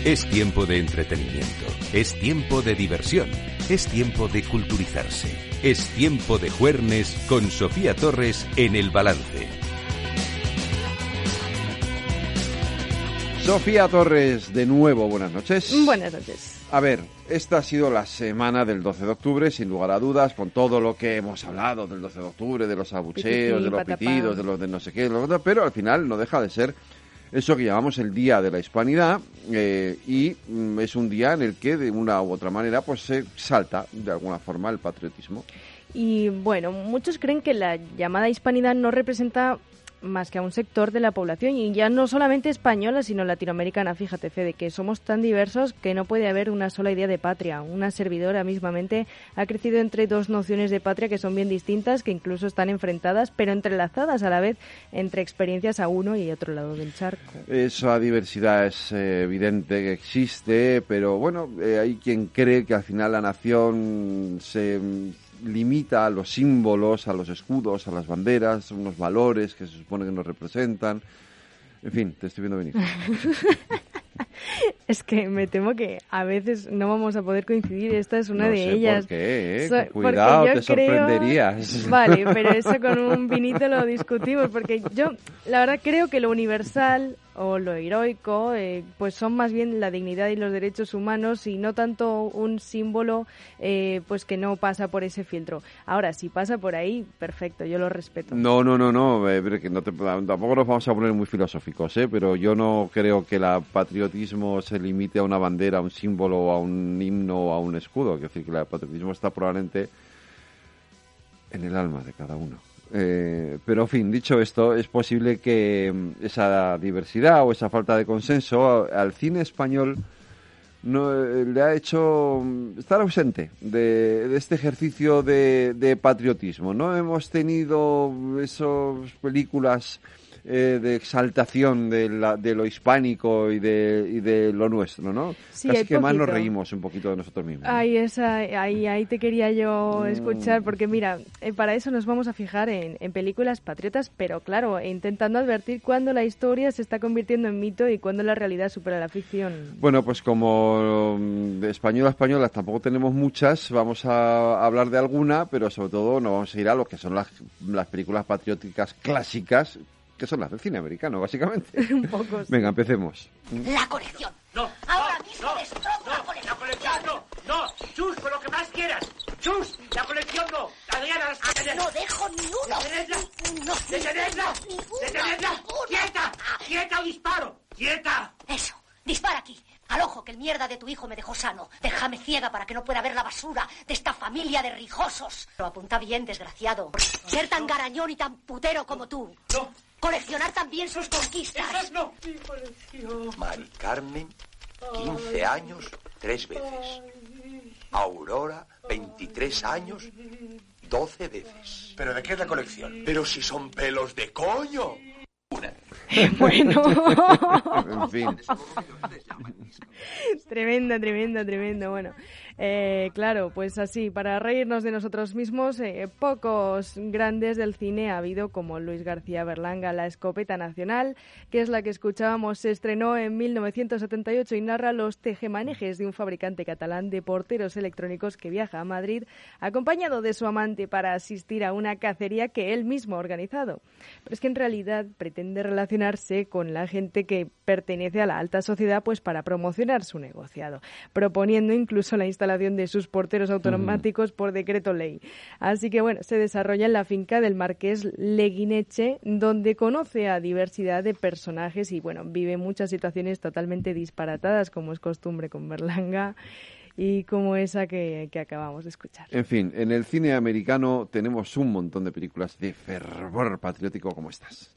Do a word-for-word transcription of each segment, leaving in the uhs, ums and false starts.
Es tiempo de entretenimiento, es tiempo de diversión, es tiempo de culturizarse, es tiempo de juernes con Sofía Torres en El Balance. Sofía Torres, de nuevo, buenas noches. Buenas noches. A ver, esta ha sido la semana del doce de octubre, sin lugar a dudas, con todo lo que hemos hablado del doce de octubre, de los abucheos, de los pitidos, de los de no sé qué, de los de... pero al final no deja de ser eso que llamamos el Día de la Hispanidad, eh, y mm, es un día en el que de una u otra manera pues se salta de alguna forma el patriotismo. Y bueno, muchos creen que la llamada hispanidad no representa más que a un sector de la población, y ya no solamente española, sino latinoamericana. Fíjate, Fede, que somos tan diversos que no puede haber una sola idea de patria. Una servidora mismamente ha crecido entre dos nociones de patria que son bien distintas, que incluso están enfrentadas, pero entrelazadas a la vez entre experiencias a uno y otro lado del charco. Esa diversidad es eh, evidente que existe, pero bueno, eh, hay quien cree que al final la nación se limita a los símbolos, a los escudos, a las banderas, unos valores que se supone que nos representan. En fin, te estoy viendo venir. Es que me temo que a veces no vamos a poder coincidir. Esta es una no de sé ellas. ¿Por qué? ¿Eh? So, Cuidado, te creo... sorprenderías. Vale, pero eso con un vinito lo discutimos, porque yo, la verdad, creo que lo universal o lo heroico, eh, pues son más bien la dignidad y los derechos humanos, y no tanto un símbolo eh, pues que no pasa por ese filtro. Ahora, si pasa por ahí, perfecto, yo lo respeto. No, no, no, no, eh, que no te, tampoco nos vamos a poner muy filosóficos, ¿eh? Pero yo no creo que el patriotismo se limite a una bandera, a un símbolo, a un himno o a un escudo. Es decir, que el patriotismo está probablemente en el alma de cada uno. Eh, pero, en fin, dicho esto, es posible que esa diversidad o esa falta de consenso al cine español no eh, le ha hecho estar ausente de, de este ejercicio de, de patriotismo. No hemos tenido esas películas eh, de exaltación de, la, de lo hispánico y de, y de lo nuestro, ¿no? Sí, casi que poquito. Más nos reímos un poquito de nosotros mismos. Ahí, esa, ahí, ahí te quería yo escuchar, porque mira, eh, para eso nos vamos a fijar en, en películas patriotas, pero claro, intentando advertir cuándo la historia se está convirtiendo en mito y cuándo la realidad supera la ficción. Bueno, pues como de española a españolas tampoco tenemos muchas, vamos a hablar de alguna, pero sobre todo nos vamos a ir a lo que son las, las películas patrióticas clásicas, que son las del cine americano, básicamente. Un poco. Sí. Venga, empecemos. La colección. No, ahora no, mismo no, destrozo no, la colección. La colección no, no, Chus, con lo que más quieras. Chus, la colección no. Adriana, las que tenés. No dejo ni uno. ¡Detenedla! No, ¡Detenedla! ninguna, ¡Detenedla! ninguna. ¡Quieta! ¡Quieta o disparo! ¡Quieta! Eso, dispara aquí. Al ojo, que el mierda de tu hijo me dejó sano. Déjame ciega para que no pueda ver la basura de esta familia de rijosos. Pero apunta bien, desgraciado. Ser tan garañón y tan putero como tú. No. Coleccionar también sus conquistas. ¡Esas no! Mi colección. Mari Carmen, quince años, tres veces. Aurora, veintitrés años, doce veces. ¿Pero de qué es la colección? Pero si son pelos de coño. Una. Bueno. En fin. Tremenda, tremenda, tremenda. Bueno, eh, claro, pues así, para reírnos de nosotros mismos, eh, pocos grandes del cine ha habido como Luis García Berlanga. La escopeta nacional, que es la que escuchábamos, se estrenó en mil novecientos setenta y ocho y narra los tejemanejes de un fabricante catalán de porteros electrónicos que viaja a Madrid acompañado de su amante para asistir a una cacería que él mismo ha organizado. Pero es que en realidad pretende relacionarse con la gente que pertenece a la alta sociedad, pues para promocionar su negociado, proponiendo incluso la instalación de sus porteros automáticos por decreto ley. Así que bueno, se desarrolla en la finca del marqués Leguineche, donde conoce a diversidad de personajes y bueno, vive muchas situaciones totalmente disparatadas, como es costumbre con Berlanga y como esa que, que acabamos de escuchar. En fin, en el cine americano tenemos un montón de películas de fervor patriótico como estas.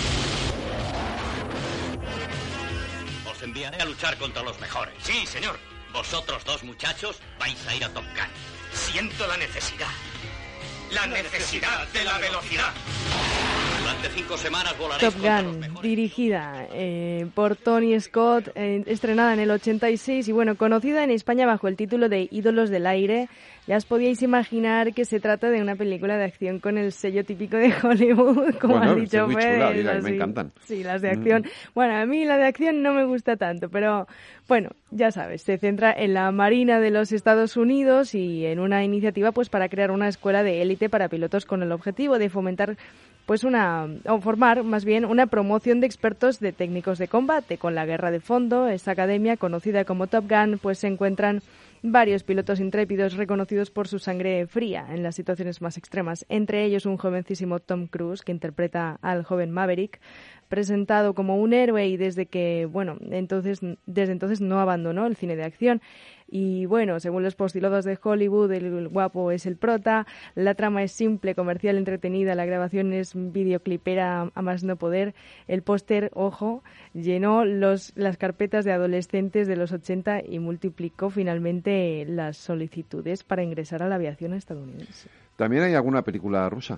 Os enviaré a luchar contra los mejores. Sí, señor. Vosotros dos muchachos vais a ir a Top Gun. Siento la necesidad. La necesidad de la velocidad. Durante Durante cinco semanas volaréis Top contra los Gun, mejores. dirigida eh, por Tony Scott, eh, estrenada en el ochenta y seis y bueno, conocida en España bajo el título de Ídolos del Aire. Ya os podíais imaginar que se trata de una película de acción con el sello típico de Hollywood, como Bueno, has dicho, es muy Fede, chula, diga, eso me sí. encantan. Sí, las de acción. Mm. Bueno, a mí la de acción no me gusta tanto, pero bueno, ya sabes, se centra en la Marina de los Estados Unidos y en una iniciativa pues para crear una escuela de élite para pilotos con el objetivo de fomentar pues una, o formar más bien una promoción de expertos de técnicos de combate. Con la guerra de fondo, esta academia conocida como Top Gun, pues se encuentran varios pilotos intrépidos reconocidos por su sangre fría en las situaciones más extremas, entre ellos un jovencísimo Tom Cruise que interpreta al joven Maverick, presentado como un héroe y desde que, bueno, entonces desde entonces no abandonó el cine de acción. Y bueno, según los postulados de Hollywood, el guapo es el prota, la trama es simple, comercial, entretenida, la grabación es videoclipera a más no poder. El póster, ojo, llenó los, las carpetas de adolescentes de los ochenta y multiplicó finalmente las solicitudes para ingresar a la aviación estadounidense. ¿También hay alguna película rusa?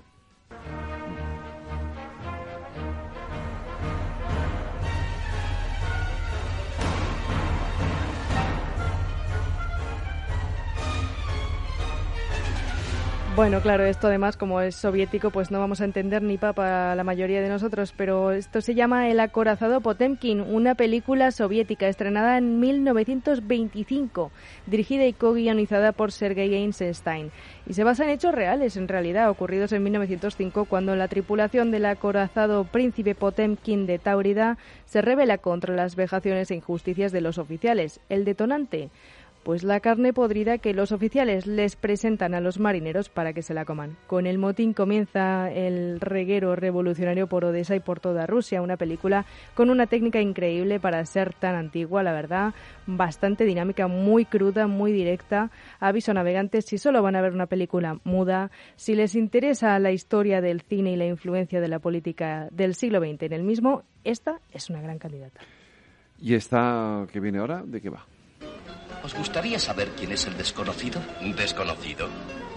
Bueno, claro, esto además, como es soviético, pues no vamos a entender ni papa la mayoría de nosotros, pero esto se llama El acorazado Potemkin, una película soviética estrenada en mil novecientos veinticinco, dirigida y co-guionizada por Sergei Eisenstein. Y se basa en hechos reales, en realidad, ocurridos en mil novecientos cinco, cuando la tripulación del acorazado Príncipe Potemkin de Táurida se rebela contra las vejaciones e injusticias de los oficiales. El detonante, pues la carne podrida que los oficiales les presentan a los marineros para que se la coman. Con el motín comienza el reguero revolucionario por Odessa y por toda Rusia, una película con una técnica increíble para ser tan antigua, la verdad, bastante dinámica, muy cruda, muy directa. Aviso a navegantes, si solo van a ver una película muda, si les interesa la historia del cine y la influencia de la política del siglo veinte en el mismo, esta es una gran candidata. ¿Y esta que viene ahora, de qué va? ¿Os gustaría saber quién es el desconocido? ¿Desconocido?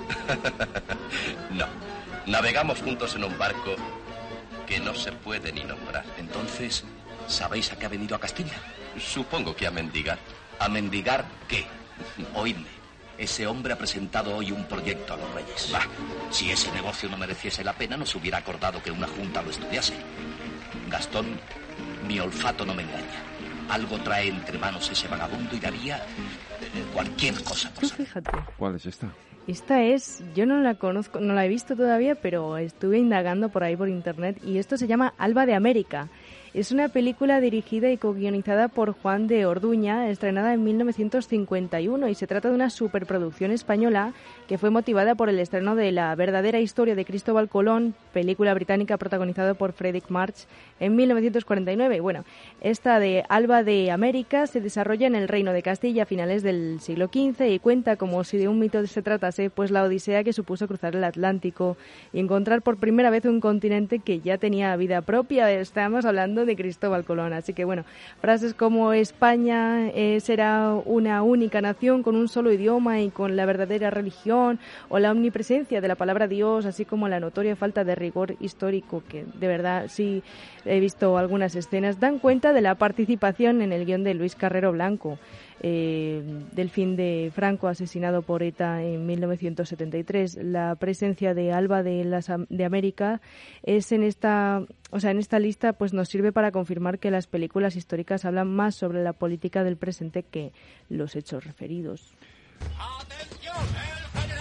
No. Navegamos juntos en un barco que no se puede ni nombrar. Entonces, ¿sabéis a qué ha venido a Castilla? Supongo que a mendigar. ¿A mendigar qué? Oídme. Ese hombre ha presentado hoy un proyecto a los reyes. Bah, si ese negocio no mereciese la pena, nos hubiera acordado que una junta lo estudiase. Gastón, mi olfato no me engaña. Algo trae entre manos ese vagabundo y daría eh, cualquier cosa por Tú saber. fíjate. ¿Cuál es esta? Esta es, yo no la conozco, no la he visto todavía, pero estuve indagando por ahí por internet y esto se llama Alba de América. Es una película dirigida y co-guionizada por Juan de Orduña, estrenada en mil novecientos cincuenta y uno, y se trata de una superproducción española que fue motivada por el estreno de La verdadera historia de Cristóbal Colón, película británica protagonizada por Fredric March en mil novecientos cuarenta y nueve. Bueno, esta de Alba de América se desarrolla en el Reino de Castilla a finales del siglo quince y cuenta, como si de un mito se tratase, pues la odisea que supuso cruzar el Atlántico y encontrar por primera vez un continente que ya tenía vida propia. Estamos hablando de Cristóbal Colón, así que bueno, frases como España eh, será una única nación con un solo idioma y con la verdadera religión, o la omnipresencia de la palabra Dios, así como la notoria falta de rigor histórico, que de verdad sí he visto algunas escenas, dan cuenta de la participación en el guión de Luis Carrero Blanco, eh, del fin de Franco, asesinado por ETA en mil novecientos setenta y tres. La presencia de Alba de, las, de América es en esta, o sea, en esta lista, pues nos sirve para confirmar que las películas históricas hablan más sobre la política del presente que los hechos referidos. ¡Atención! ¡El general!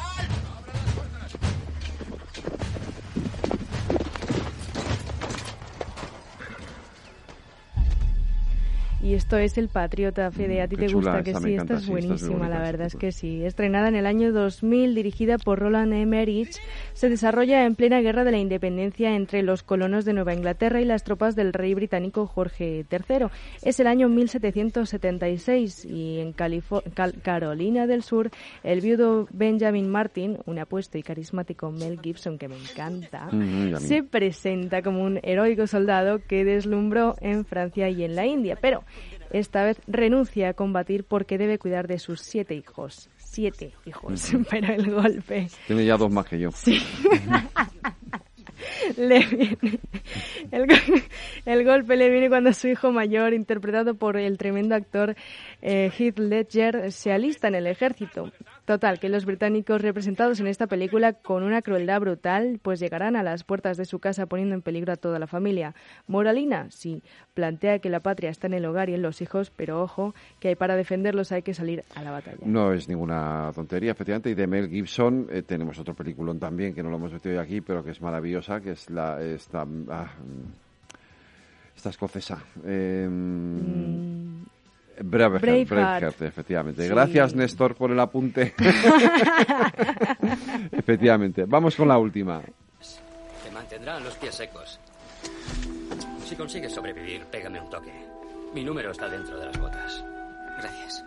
Y esto es El Patriota, Fede. ¿A ti Qué te chula, gusta? Que esta sí, me esta encanta, es sí, esta es muy buenísima, bonita, la sí, verdad es sí. que sí. Estrenada en el año dos mil, dirigida por Roland Emmerich, se desarrolla en plena guerra de la independencia entre los colonos de Nueva Inglaterra y las tropas del rey británico Jorge tercero. Es el año mil setecientos setenta y seis y en Califo- Cal- Carolina del Sur, el viudo Benjamin Martin, un apuesto y carismático Mel Gibson que me encanta, Mm, y a mí. se presenta como un heroico soldado que deslumbró en Francia y en la India, pero esta vez renuncia a combatir porque debe cuidar de sus siete hijos. Siete hijos, pero el golpe... Tiene ya dos más que yo. Sí. le viene, el, el golpe le viene cuando su hijo mayor, interpretado por el tremendo actor eh, Heath Ledger, se alista en el ejército. Total, que los británicos representados en esta película con una crueldad brutal, pues llegarán a las puertas de su casa poniendo en peligro a toda la familia. Moralina, sí, plantea que la patria está en el hogar y en los hijos, pero ojo, que hay para defenderlos hay que salir a la batalla. No es ninguna tontería, efectivamente, y de Mel Gibson eh, tenemos otro peliculón también, que no lo hemos metido hoy aquí, pero que es maravillosa, que es la esta, ah, esta escocesa. Eh, mm. Braveheart, Braveheart. Braveheart, efectivamente. Sí. Gracias, Néstor, por el apunte. Efectivamente. Vamos con la última. Te mantendrán los pies secos. Si consigues sobrevivir, pégame un toque. Mi número está dentro de las botas. Gracias.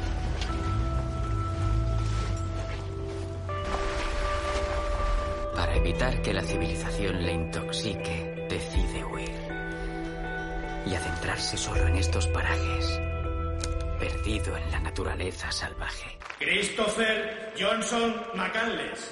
Para evitar que la civilización le intoxique, decide huir. Y adentrarse solo en estos parajes. Perdido en la naturaleza salvaje. Christopher Johnson McCandless.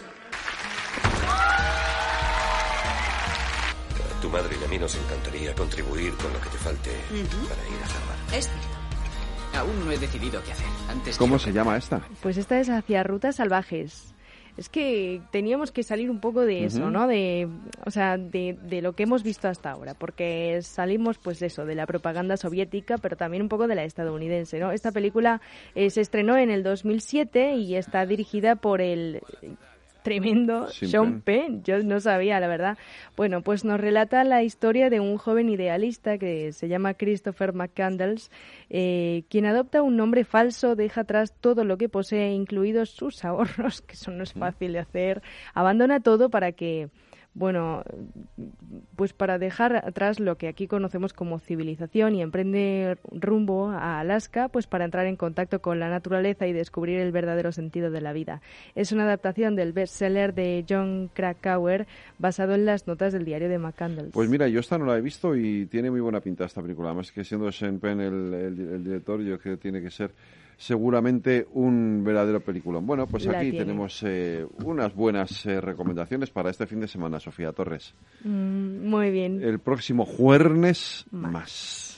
A tu madre y a mí nos encantaría contribuir con lo que te falte uh-huh. para ir a Harvard. Es cierto. Aún no he decidido qué hacer. Antes ¿Cómo se llama esta? Pues esta es Hacia Rutas Salvajes. Es que teníamos que salir un poco de eso, uh-huh. ¿no? De, o sea, de, de lo que hemos visto hasta ahora, porque salimos, pues eso, de la propaganda soviética, pero también un poco de la estadounidense, ¿no? Esta película eh, se estrenó en el dos mil siete y está dirigida por el tremendo Sin Sean Penn. Yo no sabía, la verdad. Bueno, pues nos relata la historia de un joven idealista que se llama Christopher McCandless, eh, quien adopta un nombre falso, deja atrás todo lo que posee, incluidos sus ahorros, que eso no es fácil de hacer, abandona todo para que... Bueno, pues para dejar atrás lo que aquí conocemos como civilización y emprende rumbo a Alaska, pues para entrar en contacto con la naturaleza y descubrir el verdadero sentido de la vida. Es una adaptación del bestseller de Jon Krakauer basado en las notas del diario de McCandless. Pues mira, yo esta no la he visto y tiene muy buena pinta esta película. Además que siendo Sean Penn el, el, el director, yo creo que tiene que ser seguramente un verdadero peliculón. Bueno, pues La aquí tiene. tenemos eh, unas buenas eh, recomendaciones para este fin de semana, Sofía Torres. Mm, muy bien. El próximo jueves más. Más.